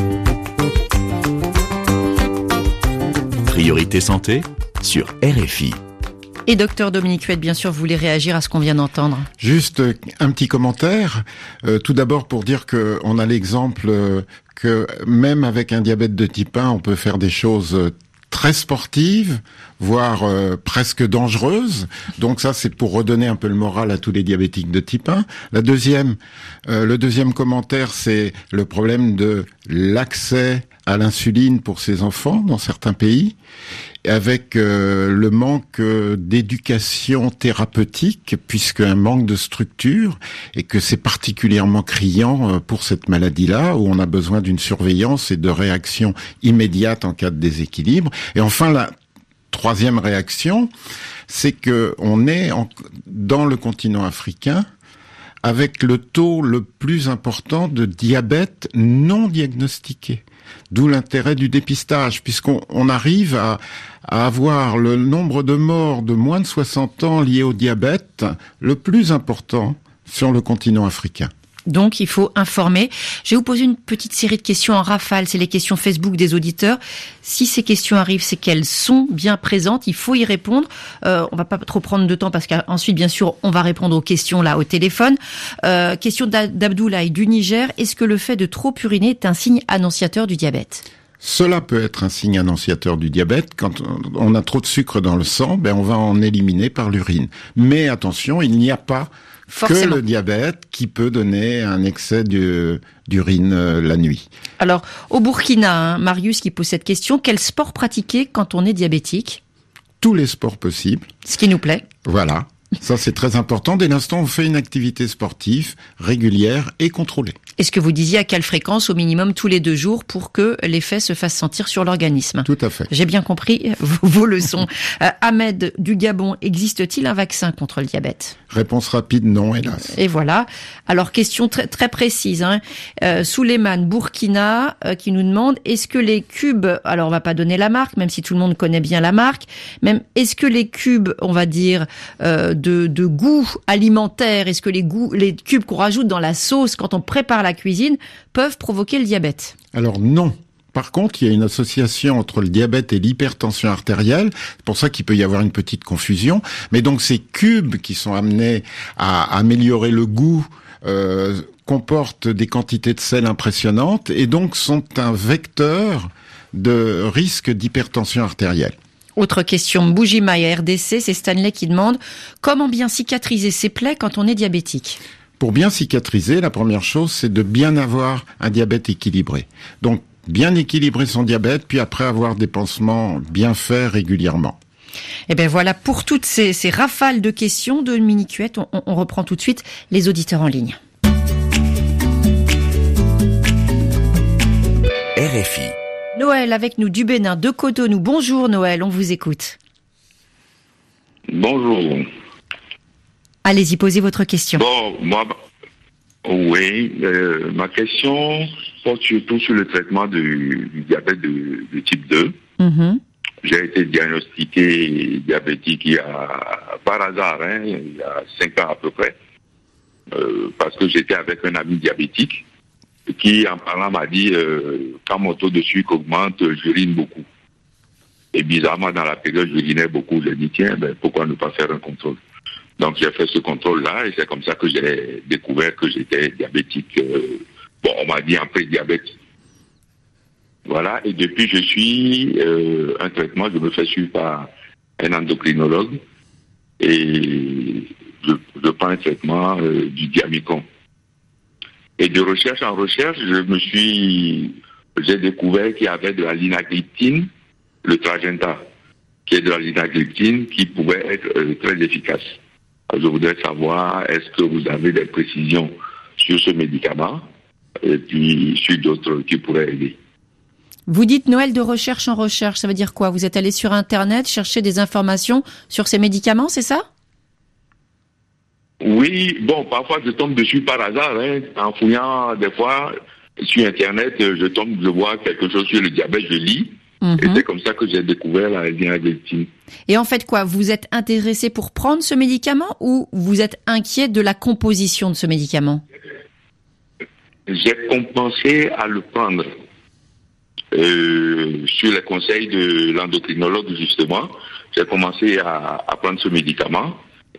Priorité santé sur RFI. Et docteur Dominique Huette, bien sûr, vous voulez réagir à ce qu'on vient d'entendre? Juste un petit commentaire. Tout d'abord pour dire que on a l'exemple que même avec un diabète de type 1, on peut faire des choses très sportives, voire presque dangereuses. Donc ça, c'est pour redonner un peu le moral à tous les diabétiques de type 1. Le deuxième commentaire, c'est le problème de l'accès à l'insuline pour ces enfants dans certains pays, avec le manque d'éducation thérapeutique, puisque un manque de structure, et que c'est particulièrement criant pour cette maladie-là, où on a besoin d'une surveillance et de réaction immédiate en cas de déséquilibre. Et enfin, la troisième réaction, c'est que on est dans le continent africain avec le taux le plus important de diabète non diagnostiqué. D'où l'intérêt du dépistage, puisqu'on arrive à avoir le nombre de morts de moins de 60 ans liés au diabète le plus important sur le continent africain. Donc, il faut informer. Je vais vous poser une petite série de questions en rafale. C'est les questions Facebook des auditeurs. Si ces questions arrivent, c'est qu'elles sont bien présentes. Il faut y répondre. On va pas trop prendre de temps parce qu'ensuite, bien sûr, on va répondre aux questions là au téléphone. Question d'Abdoulaye du Niger. Est-ce que le fait de trop uriner est un signe annonciateur du diabète? Cela peut être un signe annonciateur du diabète. Quand on a trop de sucre dans le sang, on va en éliminer par l'urine. Mais attention, il n'y a pas que le diabète qui peut donner un excès d'urine la nuit. Alors, au Burkina, Marius qui pose cette question, quel sport pratiquer quand on est diabétique? Tous les sports possibles. Ce qui nous plaît. Voilà. Ça, c'est très important. Dès l'instant où on fait une activité sportive régulière et contrôlée. Est-ce que vous disiez à quelle fréquence, au minimum tous les 2 jours, pour que l'effet se fasse sentir sur l'organisme? Tout à fait. J'ai bien compris vos leçons. Ahmed du Gabon, existe-t-il un vaccin contre le diabète? Réponse rapide, non, hélas. Et voilà. Alors, question très, très précise. Souleymane Burkina qui nous demande, est-ce que les cubes, alors on va pas donner la marque, même si tout le monde connaît bien la marque, même est-ce que les cubes, on va dire, de goût alimentaire, est-ce que les cubes qu'on rajoute dans la sauce quand on prépare la cuisine peuvent provoquer le diabète? Alors non. Par contre, il y a une association entre le diabète et l'hypertension artérielle. C'est pour ça qu'il peut y avoir une petite confusion. Mais donc ces cubes qui sont amenés à améliorer le goût comportent des quantités de sel impressionnantes et donc sont un vecteur de risque d'hypertension artérielle. Autre question, Boujima RDC, c'est Stanley qui demande comment bien cicatriser ses plaies quand on est diabétique? Pour bien cicatriser, la première chose, c'est de bien avoir un diabète équilibré. Donc, bien équilibrer son diabète, puis après avoir des pansements bien faits régulièrement. Et bien voilà, pour toutes ces rafales de questions de Dominique Huette, on reprend tout de suite les auditeurs en ligne. RFI. Noël avec nous du Bénin, de Cotonou. Bonjour Noël, on vous écoute. Bonjour. Allez-y, posez votre question. Bon, moi, oui, ma question porte surtout sur le traitement du diabète de type 2. Mm-hmm. J'ai été diagnostiqué diabétique par hasard, il y a 5 ans à peu près, parce que j'étais avec un ami diabétique qui, en parlant, m'a dit quand mon taux de sucre augmente, j'urine beaucoup. Et bizarrement, dans la période, j'urinais beaucoup. J'ai dit, tiens, pourquoi ne pas faire un contrôle? Donc, j'ai fait ce contrôle-là et c'est comme ça que j'ai découvert que j'étais diabétique. On m'a dit en pré-diabète. Voilà, et depuis, je suis un traitement, je me fais suivre par un endocrinologue et je prends un traitement du Diamicon. Et de recherche en recherche, j'ai découvert qu'il y avait de la linagliptine, le Trajenta, qui est de la linagliptine qui pouvait être très efficace. Alors, je voudrais savoir, est-ce que vous avez des précisions sur ce médicament et puis sur d'autres qui pourraient aider? Vous dites Noël de recherche en recherche, ça veut dire quoi? Vous êtes allé sur Internet chercher des informations sur ces médicaments, c'est ça? Oui, parfois je tombe dessus par hasard, en fouillant des fois sur Internet, je vois quelque chose sur le diabète, je lis, et c'est comme ça que j'ai découvert la linagliptine. Et en fait quoi, vous êtes intéressé pour prendre ce médicament ou vous êtes inquiet de la composition de ce médicament? J'ai commencé à le prendre sur les conseils de l'endocrinologue justement. J'ai commencé à prendre ce médicament.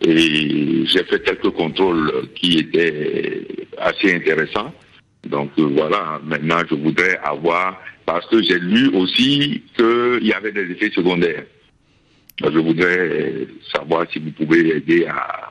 Et j'ai fait quelques contrôles qui étaient assez intéressants. Donc voilà, maintenant je voudrais avoir, parce que j'ai lu aussi qu'il y avait des effets secondaires. Donc, je voudrais savoir si vous pouvez aider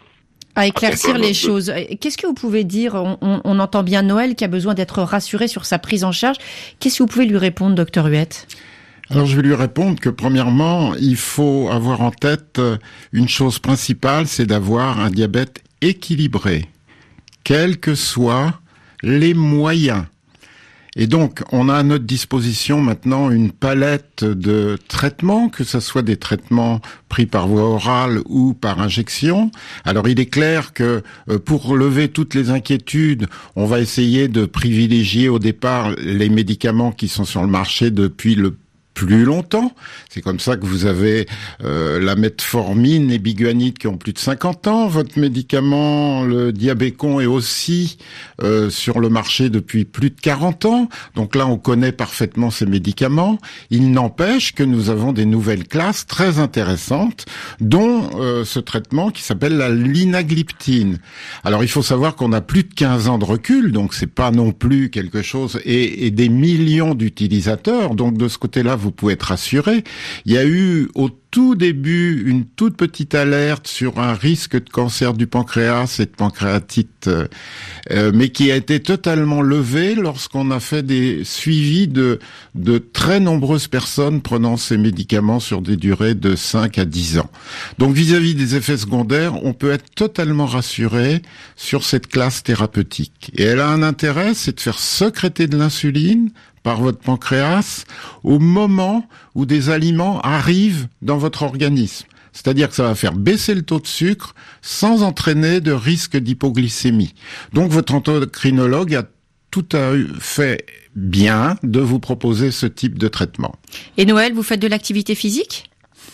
à éclaircir les choses. Qu'est-ce que vous pouvez dire? On entend bien Noël qui a besoin d'être rassuré sur sa prise en charge. Qu'est-ce que vous pouvez lui répondre, docteur Huette? Alors je vais lui répondre que premièrement, il faut avoir en tête une chose principale, c'est d'avoir un diabète équilibré, quels que soient les moyens. Et donc, on a à notre disposition maintenant une palette de traitements, que ce soit des traitements pris par voie orale ou par injection. Alors, il est clair que pour lever toutes les inquiétudes, on va essayer de privilégier au départ les médicaments qui sont sur le marché depuis le plus longtemps. C'est comme ça que vous avez la metformine et biguanide qui ont plus de 50 ans. Votre médicament, le Diabecon, est aussi sur le marché depuis plus de 40 ans. Donc là, on connaît parfaitement ces médicaments. Il n'empêche que nous avons des nouvelles classes très intéressantes, dont ce traitement qui s'appelle la linagliptine. Alors, il faut savoir qu'on a plus de 15 ans de recul, donc c'est pas non plus quelque chose, et des millions d'utilisateurs. Donc de ce côté-là, vous pouvez être rassuré. Il y a eu au tout début une toute petite alerte sur un risque de cancer du pancréas et de pancréatite, mais qui a été totalement levée lorsqu'on a fait des suivis de très nombreuses personnes prenant ces médicaments sur des durées de 5 à 10 ans. Donc vis-à-vis des effets secondaires, on peut être totalement rassuré sur cette classe thérapeutique. Et elle a un intérêt, c'est de faire sécréter de l'insuline par votre pancréas au moment où des aliments arrivent dans votre organisme. C'est-à-dire que ça va faire baisser le taux de sucre sans entraîner de risque d'hypoglycémie. Donc votre endocrinologue a tout à fait bien de vous proposer ce type de traitement. Et Noël, vous faites de l'activité physique ?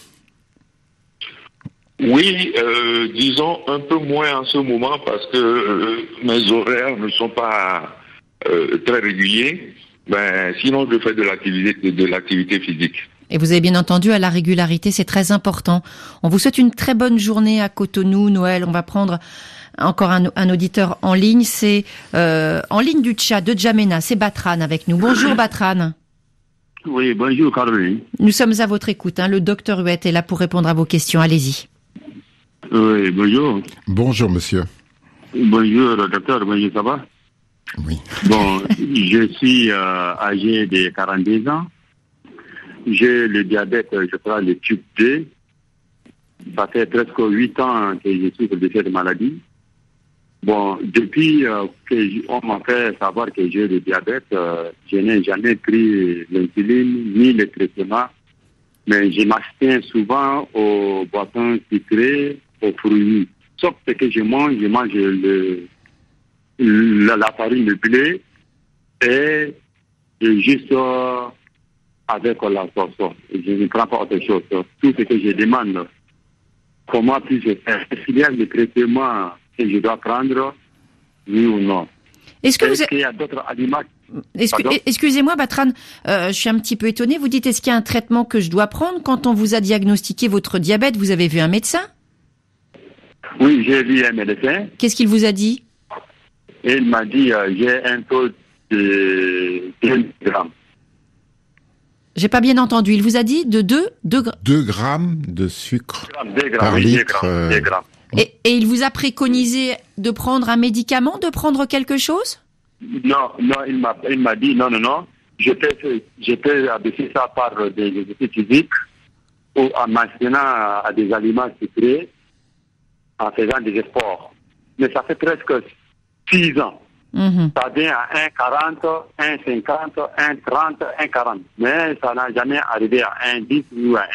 Oui, disons un peu moins en ce moment parce que mes horaires ne sont pas très réguliers. Sinon, je fais de l'activité physique. Et vous avez bien entendu, à la régularité, c'est très important. On vous souhaite une très bonne journée à Cotonou, Noël. On va prendre encore un auditeur en ligne. C'est en ligne du Tchad, de Djamena. C'est Batran avec nous. Bonjour Batran. Oui, bonjour Caroline. Nous sommes à votre écoute. Le docteur Huette est là pour répondre à vos questions. Allez-y. Oui, bonjour. Bonjour monsieur. Bonjour docteur, bonjour, ça va? Oui. Bon, je suis âgé de 42 ans. J'ai le diabète, je crois, le type 2. Ça fait presque 8 ans que je souffre de cette maladie. Bon, depuis qu'on m'a fait savoir que j'ai le diabète, je n'ai jamais pris l'insuline ni le traitement. Mais je m'abstiens souvent aux boissons sucrées, aux fruits. Sauf ce que je mange la farine de blé et juste avec la sauce. Je ne prends pas autre chose. Tout ce que je demande, comment puis-je faire? Est-ce qu'il y a des traitements que je dois prendre, oui ou non? Est-ce qu'il y a d'autres aliments? Excusez-moi, Batran, je suis un petit peu étonnée. Vous dites, est-ce qu'il y a un traitement que je dois prendre? Quand on vous a diagnostiqué votre diabète, vous avez vu un médecin? Oui, j'ai vu un médecin. Qu'est-ce qu'il vous a dit? Il m'a dit, j'ai un taux de 2 grammes. J'ai pas bien entendu. Il vous a dit de 2 grammes de sucre 2 grammes, par oui, litre. 2 grammes. Et il vous a préconisé de prendre un médicament, de prendre quelque chose? Non, il m'a dit non. Je peux abaisser ça par des exercices physiques ou en maintenant à des aliments sucrés, en faisant des sports. Mais ça fait presque 6 ans. Ça vient à 1,40, 1,50, 1,30, 1,40. Mais ça n'a jamais arrivé à 1,10 ou à 1.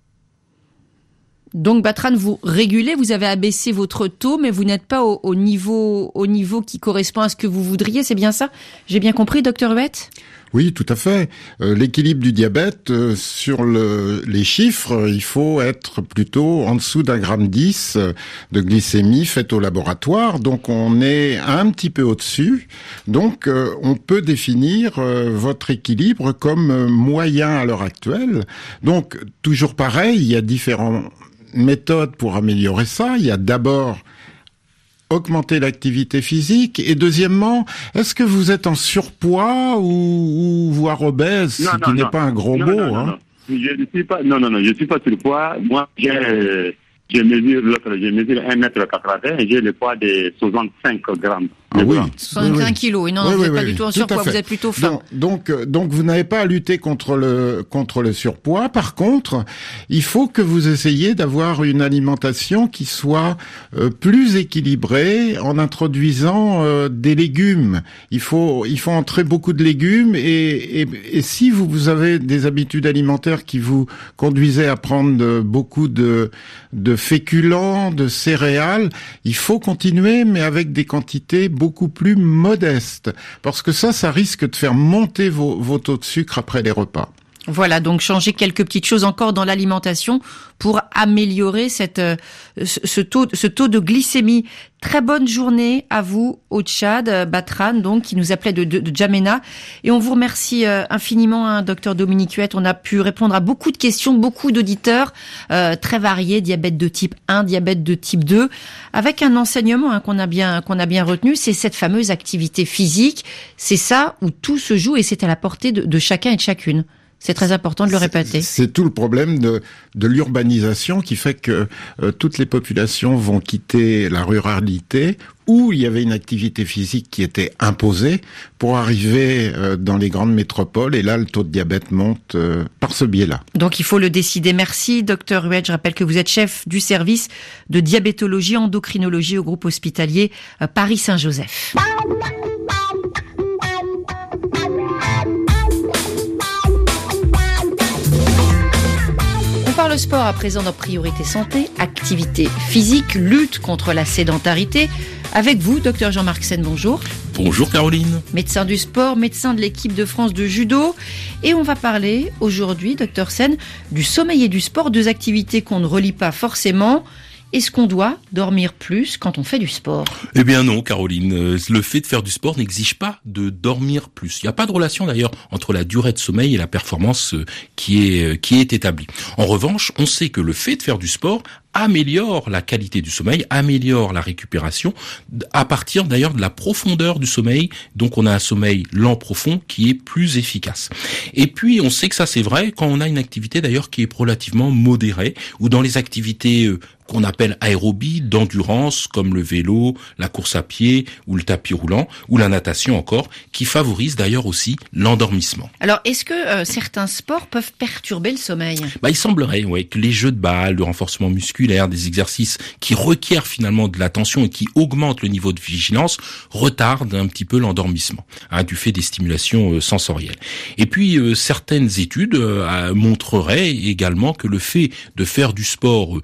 Donc, Batran, vous régulez, vous avez abaissé votre taux, mais vous n'êtes pas au niveau qui correspond à ce que vous voudriez, c'est bien ça? J'ai bien compris, docteur Huette? Oui, tout à fait. L'équilibre du diabète, sur les chiffres, il faut être plutôt en dessous d'1,10 gramme de glycémie faite au laboratoire. Donc, on est un petit peu au-dessus. Donc, on peut définir votre équilibre comme moyen à l'heure actuelle. Donc, toujours pareil, il y a différentes méthodes pour améliorer ça. Il y a d'abord augmenter l'activité physique et deuxièmement, est-ce que vous êtes en surpoids ou voire obèse, ce qui n'est pas un gros mot, hein? Je ne suis pas, je suis pas surpoids. Moi, je mesure 1m80 et j'ai le poids de 65 grammes. Ah oui. 65 kilos. Et non, vous n'êtes pas du tout en surpoids, vous êtes plutôt fin. Donc, vous n'avez pas à lutter contre le surpoids. Par contre, il faut que vous essayiez d'avoir une alimentation qui soit plus équilibrée en introduisant des légumes. Il faut entrer beaucoup de légumes et si vous avez des habitudes alimentaires qui vous conduisaient à prendre beaucoup de féculents, de céréales, il faut continuer, mais avec des quantités beaucoup plus modestes, parce que ça risque de faire monter vos taux de sucre après les repas. Voilà, donc changer quelques petites choses encore dans l'alimentation pour améliorer ce taux de glycémie. Très bonne journée à vous au Tchad, Batran, donc qui nous appelait de Djamena, et on vous remercie infiniment, docteur Dominique Huette. On a pu répondre à beaucoup de questions, beaucoup d'auditeurs très variés, diabète de type 1, diabète de type 2, avec un enseignement qu'on a bien retenu, c'est cette fameuse activité physique. C'est ça où tout se joue et c'est à la portée de chacun et de chacune. C'est très important de le répéter. C'est tout le problème de l'urbanisation qui fait que toutes les populations vont quitter la ruralité où il y avait une activité physique qui était imposée pour arriver dans les grandes métropoles et là le taux de diabète monte par ce biais-là. Donc il faut le décider. Merci docteur Huette. Je rappelle que vous êtes chef du service de diabétologie endocrinologie au groupe hospitalier Paris-Saint-Joseph. On parle sport à présent dans Priorité Santé, activité physique, lutte contre la sédentarité. Avec vous, docteur Jean-Marc Sen, bonjour. Bonjour Caroline. Médecin du sport, médecin de l'équipe de France de judo. Et on va parler aujourd'hui, docteur Sen, du sommeil et du sport, deux activités qu'on ne relie pas forcément. Est-ce qu'on doit dormir plus quand on fait du sport? Eh bien non, Caroline. Le fait de faire du sport n'exige pas de dormir plus. Il n'y a pas de relation d'ailleurs entre la durée de sommeil et la performance qui est établie. En revanche, on sait que le fait de faire du sport améliore la qualité du sommeil, améliore la récupération, à partir d'ailleurs de la profondeur du sommeil. Donc on a un sommeil lent profond qui est plus efficace. Et puis on sait que ça c'est vrai quand on a une activité d'ailleurs qui est relativement modérée, ou dans les activités qu'on appelle aérobie, d'endurance, comme le vélo, la course à pied ou le tapis roulant, ou la natation encore, qui favorisent d'ailleurs aussi l'endormissement. Alors, est-ce que certains sports peuvent perturber le sommeil ? Il semblerait, que les jeux de balle, le renforcement musculaire, des exercices qui requièrent finalement de l'attention et qui augmentent le niveau de vigilance, retardent un petit peu l'endormissement, du fait des stimulations sensorielles. Et puis, certaines études montreraient également que le fait de faire du sport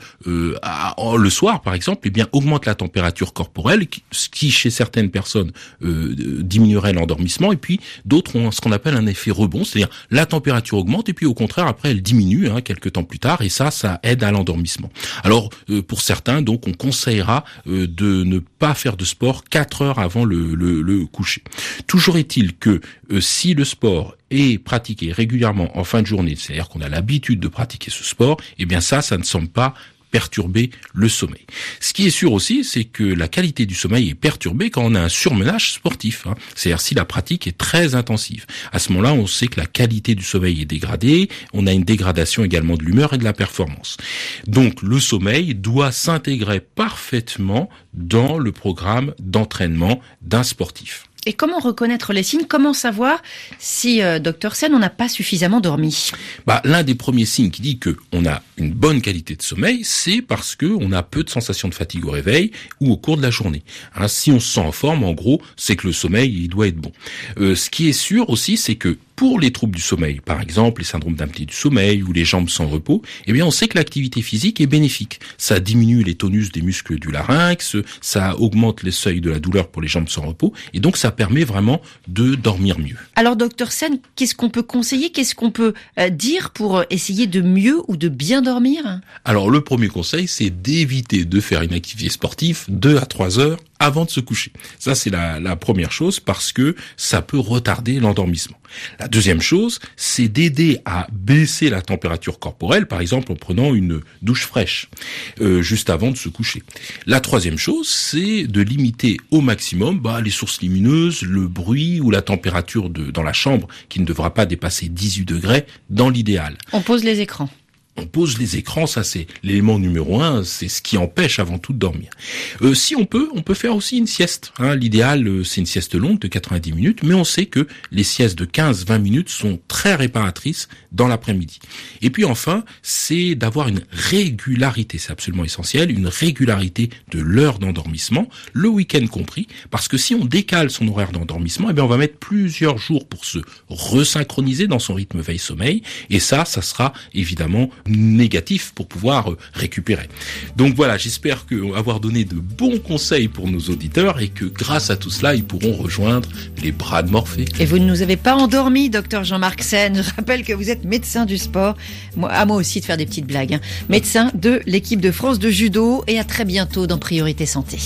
le soir, par exemple, augmente la température corporelle, ce qui chez certaines personnes diminuerait l'endormissement, et puis d'autres ont ce qu'on appelle un effet rebond, c'est-à-dire la température augmente et puis au contraire après elle diminue quelques temps plus tard, et ça aide à l'endormissement. Alors pour certains, donc, on conseillera de ne pas faire de sport 4 heures avant le coucher. Toujours est-il que si le sport est pratiqué régulièrement en fin de journée, c'est-à-dire qu'on a l'habitude de pratiquer ce sport, ça ne semble pas perturber le sommeil. Ce qui est sûr aussi, c'est que la qualité du sommeil est perturbée quand on a un surmenage sportif. C'est-à-dire si la pratique est très intensive. À ce moment-là, on sait que la qualité du sommeil est dégradée, on a une dégradation également de l'humeur et de la performance. Donc le sommeil doit s'intégrer parfaitement dans le programme d'entraînement d'un sportif. Et comment reconnaître les signes ? Comment savoir si, Dr Sen, on n'a pas suffisamment dormi ? L'un des premiers signes qui dit qu'on a une bonne qualité de sommeil, c'est parce qu'on a peu de sensations de fatigue au réveil ou au cours de la journée. Si on se sent en forme, en gros, c'est que le sommeil, il doit être bon. Ce qui est sûr aussi, c'est que pour les troubles du sommeil, par exemple les syndromes d'apnée du sommeil ou les jambes sans repos, on sait que l'activité physique est bénéfique. Ça diminue les tonus des muscles du larynx, ça augmente les seuils de la douleur pour les jambes sans repos, et donc ça permet vraiment de dormir mieux. Alors Dr Sen, qu'est-ce qu'on peut conseiller, qu'est-ce qu'on peut dire pour essayer de mieux ou de bien dormir ? Alors le premier conseil, c'est d'éviter de faire une activité sportive 2 à 3 heures avant de se coucher. Ça, c'est la première chose, parce que ça peut retarder l'endormissement. La deuxième chose, c'est d'aider à baisser la température corporelle, par exemple en prenant une douche fraîche juste avant de se coucher. La troisième chose, c'est de limiter au maximum les sources lumineuses, le bruit ou la température dans la chambre, qui ne devra pas dépasser 18 degrés dans l'idéal. On pose les écrans. On pose les écrans, ça c'est l'élément numéro 1, c'est ce qui empêche avant tout de dormir. Si on peut faire aussi une sieste. L'idéal, c'est une sieste longue de 90 minutes, mais on sait que les siestes de 15-20 minutes sont très réparatrices dans l'après-midi. Et puis enfin, c'est d'avoir une régularité, c'est absolument essentiel, une régularité de l'heure d'endormissement, le week-end compris, parce que si on décale son horaire d'endormissement, on va mettre plusieurs jours pour se resynchroniser dans son rythme veille-sommeil, et ça sera évidemment négatif pour pouvoir récupérer. Donc voilà, j'espère avoir donné de bons conseils pour nos auditeurs et que grâce à tout cela, ils pourront rejoindre les bras de Morphée. Et vous ne nous avez pas endormis, docteur Jean-Marc Sen. Je rappelle que vous êtes médecin du sport. Moi aussi de faire des petites blagues. Médecin de l'équipe de France de judo, et à très bientôt dans Priorité Santé.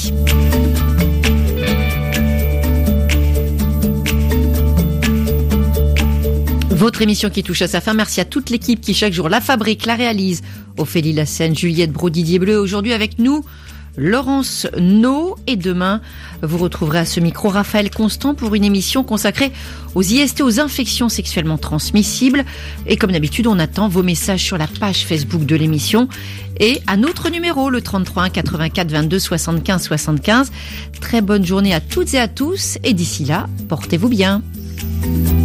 Votre émission qui touche à sa fin. Merci à toute l'équipe qui chaque jour la fabrique, la réalise. Ophélie Lassène, Juliette Braud, Didier Bleu. Aujourd'hui avec nous, Laurence No. Et demain, vous retrouverez à ce micro Raphaël Constant pour une émission consacrée aux IST, aux infections sexuellement transmissibles. Et comme d'habitude, on attend vos messages sur la page Facebook de l'émission et à notre numéro, le 33 1 84 22 75 75. Très bonne journée à toutes et à tous. Et d'ici là, portez-vous bien.